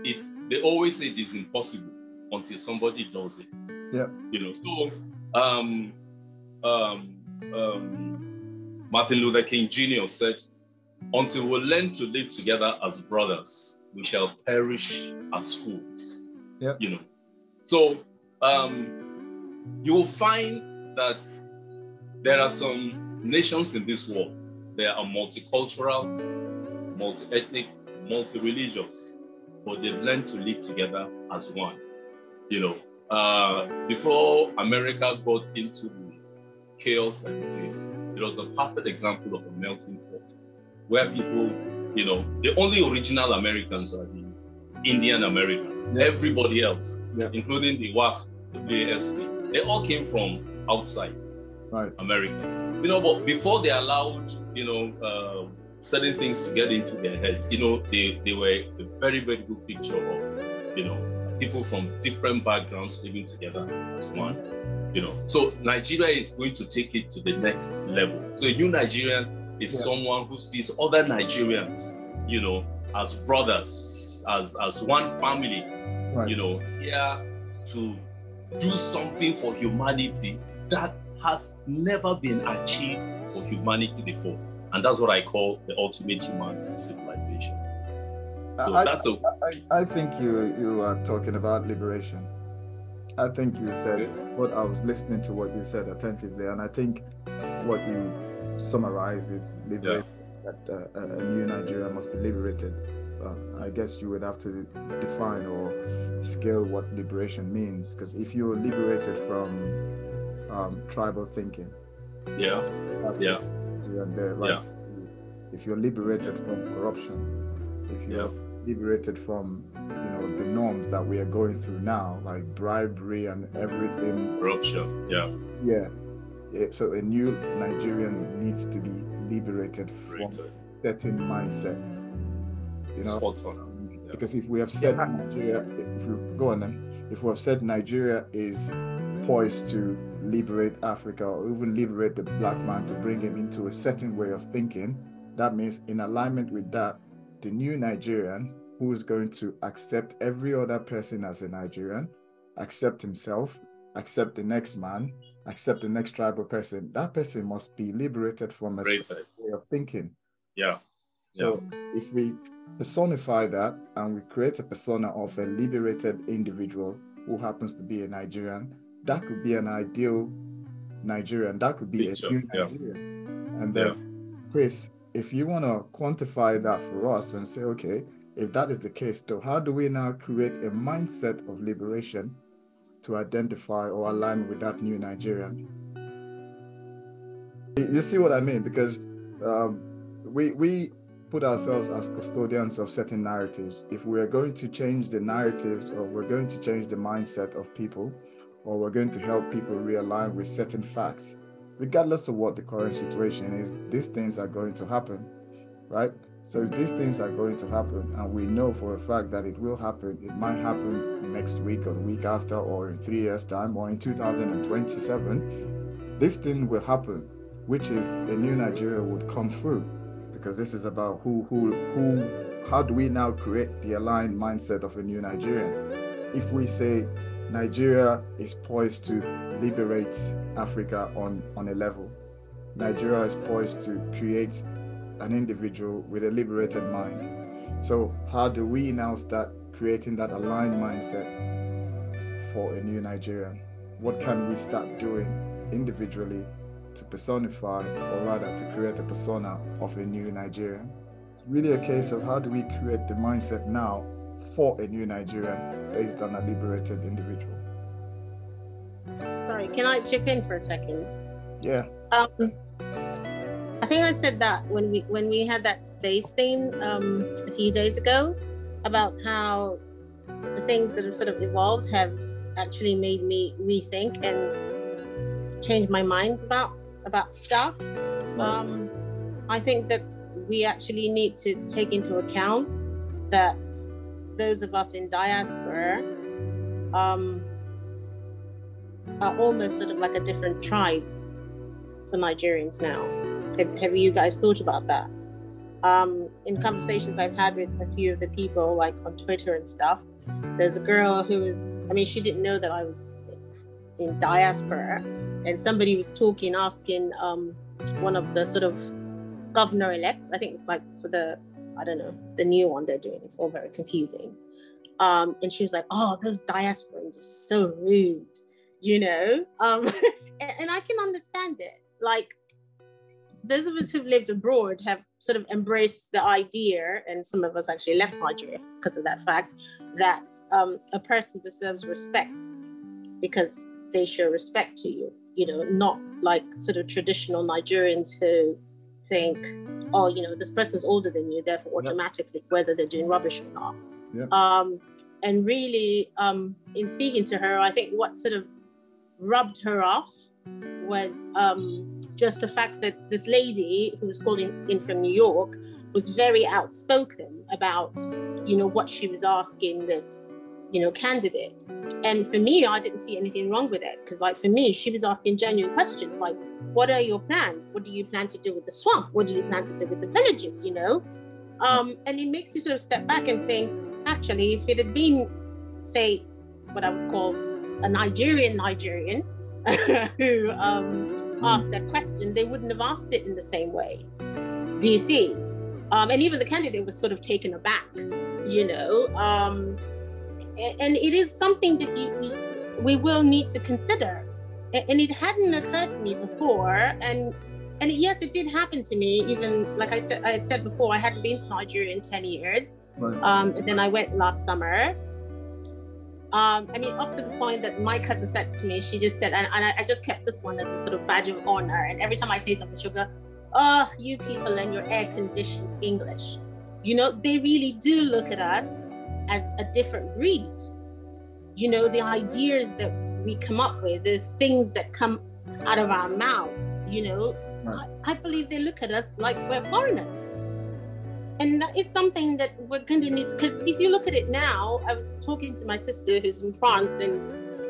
they always say it is impossible until somebody does it. Yeah. So Martin Luther King Jr. said, "Until we learn to live together as brothers, we shall perish as fools." Yeah. So you will find that there are some nations in this world. They are multicultural, multi-ethnic, multi-religious, but they've learned to live together as one. Before America got into the chaos that it is, it was a perfect example of a melting pot where people, the only original Americans are the Indian Americans. Yeah. Everybody else, including the WASP, the WASP, they all came from outside America. But before they allowed, certain things to get into their heads, they were a very, very good picture of, people from different backgrounds living together as one. So Nigeria is going to take it to the next level. So a new Nigerian is someone who sees other Nigerians, as brothers, as one family, here to do something for humanity that has never been achieved for humanity before. And that's what I call the ultimate human civilization. So I think you are talking about liberation. I think you said what I was listening to what you said attentively, and I think what you summarize is liberation, that a new Nigeria must be liberated. I guess you would have to define or scale what liberation means, because if you're liberated from tribal thinking, if you're liberated from corruption, if you're liberated from the norms that we are going through now, like bribery and everything, corruption, so a new Nigerian needs to be liberated from a certain mindset, spot on. Because if we have said Nigeria, if we have said Nigeria is poised to liberate Africa, or even liberate the black man, to bring him into a certain way of thinking, that means in alignment with that, the new Nigerian, who is going to accept every other person as a Nigerian, accept himself, accept the next man, accept the next tribal person, that person must be liberated from a way of thinking. So if we personify that and we create a persona of a liberated individual who happens to be a Nigerian, that could be an ideal Nigerian. That could be a new Nigerian. And then, Chris, if you want to quantify that for us and say, okay, if that is the case, though, how do we now create a mindset of liberation to identify or align with that new Nigerian? You see what I mean? Because we put ourselves as custodians of certain narratives. If we're going to change the narratives, or we're going to change the mindset of people, or we're going to help people realign with certain facts, regardless of what the current situation is, these things are going to happen, right? So if these things are going to happen, and we know for a fact that it will happen, it might happen next week or the week after, or in 3 years' time, or in 2027, this thing will happen, which is a new Nigeria would come through, because this is about how do we now create the aligned mindset of a new Nigerian? If we say Nigeria is poised to liberate Africa on a level, Nigeria is poised to create an individual with a liberated mind. So how do we now start creating that aligned mindset for a new Nigerian? What can we start doing individually to personify, or rather to create a persona of a new Nigerian? It's really a case of how do we create the mindset now for a new Nigerian based on a liberated individual. Sorry, can I chip in for a second? Yeah. I think I said that when we had that space thing a few days ago, about how the things that have sort of evolved have actually made me rethink and change my mind about stuff. I think that we actually need to take into account that those of us in diaspora are almost sort of like a different tribe for Nigerians now. Have you guys thought about that? In conversations I've had with a few of the people, like on Twitter and stuff, there's a girl who was, I mean, she didn't know that I was in diaspora, and somebody was asking one of the sort of governor-elects, I think it's like for the, I don't know, the new one they're doing, it's all very confusing. And she was like, oh, those diasporans are so rude, you know? And I can understand it. Like, those of us who've lived abroad have sort of embraced the idea, and some of us actually left Nigeria because of that fact, that a person deserves respect because they show respect to you, you know, not like sort of traditional Nigerians who think, oh, you know, this person's older than you, therefore automatically, whether they're doing rubbish or not. And really, in speaking to her, I think what sort of rubbed her off was just the fact that this lady who was calling in from New York was very outspoken about, you know, what she was asking this, you know, candidate. And for me, I didn't see anything wrong with it, because like for me, she was asking genuine questions like, what are your plans? What do you plan to do with the swamp? What do you plan to do with the villages, you know? And it makes you sort of step back and think, actually, if it had been, say, what I would call a Nigerian who asked that question, they wouldn't have asked it in the same way. Do you see? And even the candidate was sort of taken aback, you know? And it is something that we will need to consider. And it hadn't occurred to me before. And yes, it did happen to me. Even like I had said before, I hadn't been to Nigeria in 10 years. Right. And then I went last summer. I mean, up to the point that my cousin said to me, she just said, and I just kept this one as a sort of badge of honor. And every time I say something, she'll go, oh, you people and your air-conditioned English. You know, they really do look at us as a different breed. You know, the ideas that we come up with, the things that come out of our mouths, you know, right. I believe they look at us like we're foreigners. And that is something that we're going to need, because if you look at it now, I was talking to my sister who's in France and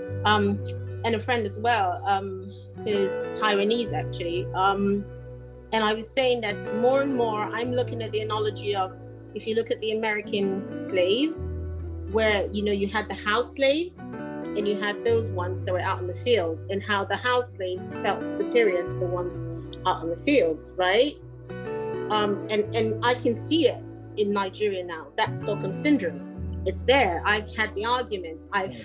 a friend as well, who's Taiwanese actually. And I was saying that more and more, I'm looking at the analogy of, if you look at the American slaves, where, you know, you had the house slaves and you had those ones that were out in the field, and how the house slaves felt superior to the ones out in the fields, right? And I can see it in Nigeria now, that Stockholm syndrome. It's there. I've had the arguments.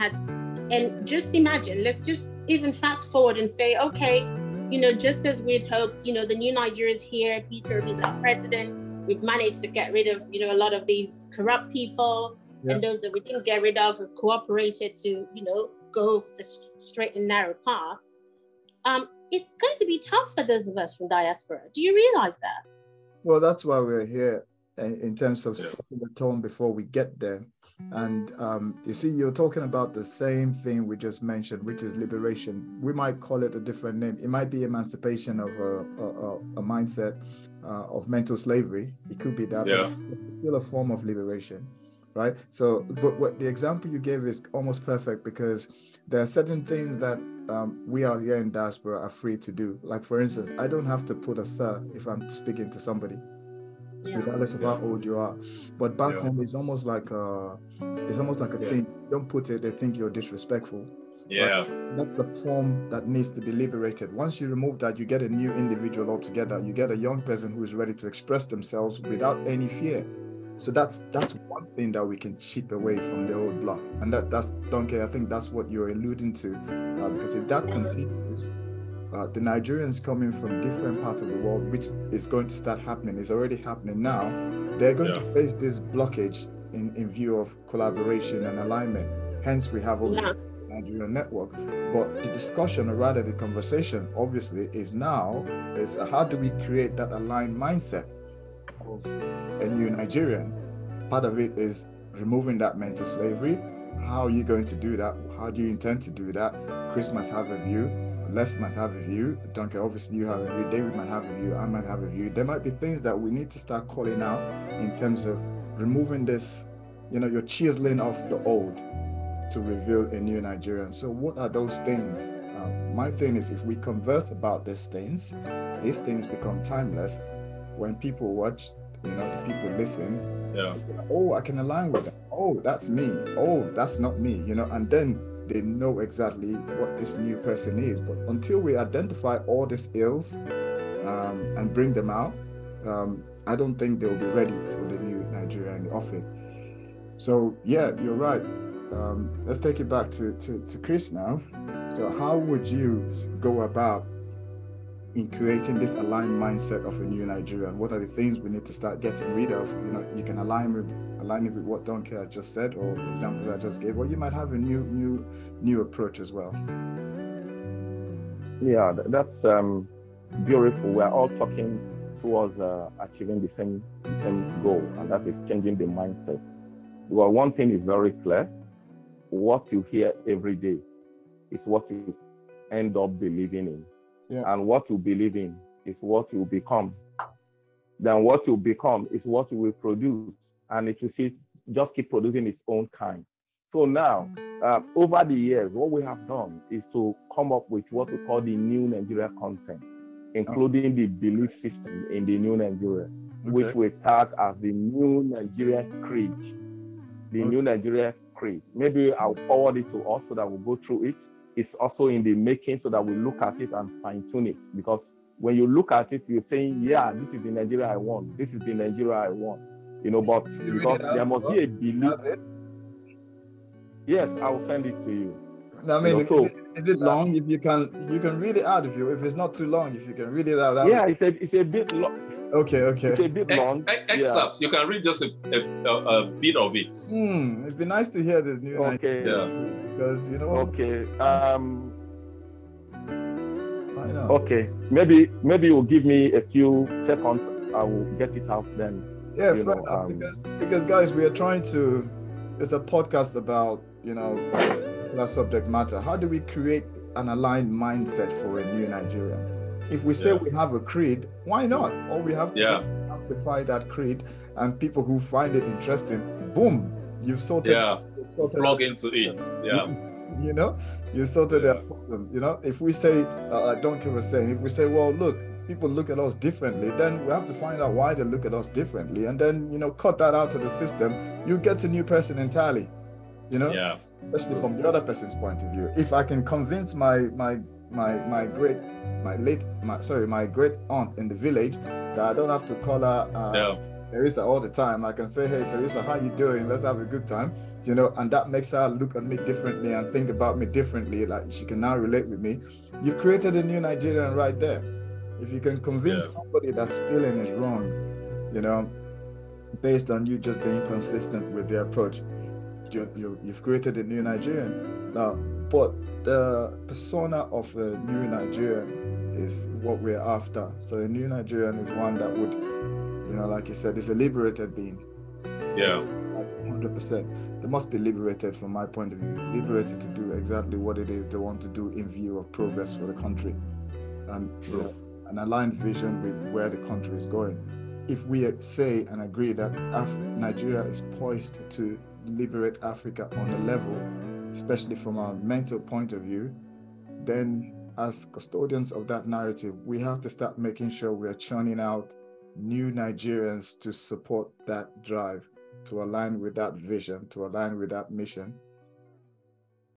And just imagine, let's just even fast forward and say, okay, you know, just as we'd hoped, you know, the new Nigeria is here, Peter is our president, we've managed to get rid of, you know, a lot of these corrupt people, and those that we didn't get rid of have cooperated to, you know, go the straight and narrow path. It's going to be tough for those of us from diaspora. Do you realize that? Well, that's why we're here, in terms of setting the tone before we get there. And you see, you're talking about the same thing we just mentioned, which is liberation. We might call it a different name. It might be emancipation of a mindset of mental slavery. It could be that, but it's still a form of liberation, right? So, but what the example you gave is almost perfect, because there are certain things that we out here in diaspora are free to do. Like, for instance, I don't have to put a sir if I'm speaking to somebody, regardless of how old you are. But back home, it's almost like a thing. Don't put it, they think you're disrespectful. But that's a form that needs to be liberated. Once you remove that, you get a new individual altogether. You get a young person who is ready to express themselves without any fear. So that's one thing that we can chip away from the old block. And that's Donkey, I think that's what you're alluding to, because if that continues, the Nigerians coming from different parts of the world, which is going to start happening, is already happening now, they're going to face this blockage in view of collaboration and alignment. Hence, we have all this Nigerian network. But the discussion, or rather the conversation, obviously, is how do we create that aligned mindset of a new Nigerian? Part of it is removing that mental slavery. How are you going to do that? How do you intend to do that? Chris must have a view. Les might have a view. Duncan, obviously you have a view. David might have a view. I might have a view. There might be things that we need to start calling out in terms of removing this, you know, you're chiseling off the old to reveal a new Nigerian. So what are those things? My thing is, if we converse about these things become timeless. When people watch you know, the people listen. Yeah. Oh, I can align with that. Oh, that's me. Oh, that's not me, you know, and then they know exactly what this new person is. But until we identify all these ills and bring them out, I don't think they'll be ready for the new Nigeria in the offing. So yeah, you're right. Let's take it back to Chris now. So how would you go about in creating this aligned mindset of a new Nigerian? What are the things we need to start getting rid of? You know, you can align it with what Donke just said, or the examples I just gave, or you might have a new approach as well. Yeah, that's beautiful. We're all talking towards achieving the same goal, and that is changing the mindset. Well, one thing is very clear: what you hear every day is what you end up believing in. Yeah. And what you believe in is what you become. Then what you become is what you will produce, and it will just keep producing its own kind. So now, over the years, what we have done is to come up with what we call the new Nigeria content, including the belief system in the new Nigeria, which we tag as the new Nigeria creed. The new Nigeria creed. Maybe I'll forward it to us so that we'll go through it. It's also in the making so that we look at it and fine-tune it. Because when you look at it, you're saying, yeah, this is the Nigeria I want. This is the Nigeria I want. You know, but because there must be a belief. Yes, I will send it to you. I mean, is it long? If you can read it out if it's not too long, if you can read it out. Yeah, it's a bit long. Okay. It's a bit long. Excerpts. Yeah. You can read just a bit of it. It'd be nice to hear the new. Okay. Yeah. Because you know. Okay. I know. Okay. Maybe you'll give me a few seconds. I will get it out then. Yeah, because guys, we are trying to. It's a podcast about that subject matter. How do we create an aligned mindset for a new Nigeria? If we say we have a creed, why not? All we have to do is amplify that creed, and people who find it interesting, boom, you've sorted. Yeah, plug into it. Yeah, you sorted their problem. If we say, Donke was saying, if we say, well, look, people look at us differently, then we have to find out why they look at us differently, and then cut that out of the system. You get a new person entirely. Especially from the other person's point of view. If I can convince my great aunt in the village that I don't have to call her Teresa all the time. I can say, hey Teresa, how you doing? Let's have a good time. And that makes her look at me differently and think about me differently. Like she can now relate with me. You've created a new Nigerian right there. If you can convince somebody that stealing is wrong, based on you just being consistent with the approach, you've created a new Nigerian. Now, but the persona of a new Nigerian is what we're after. So a new Nigerian is one that would, like you said, is a liberated being. Yeah. That's 100%. They must be liberated from my point of view, liberated to do exactly what it is they want to do in view of progress for the country. And an aligned vision with where the country is going. If we say and agree that Nigeria is poised to liberate Africa on a level, especially from a mental point of view, then as custodians of that narrative, we have to start making sure we are churning out new Nigerians to support that drive, to align with that vision, to align with that mission,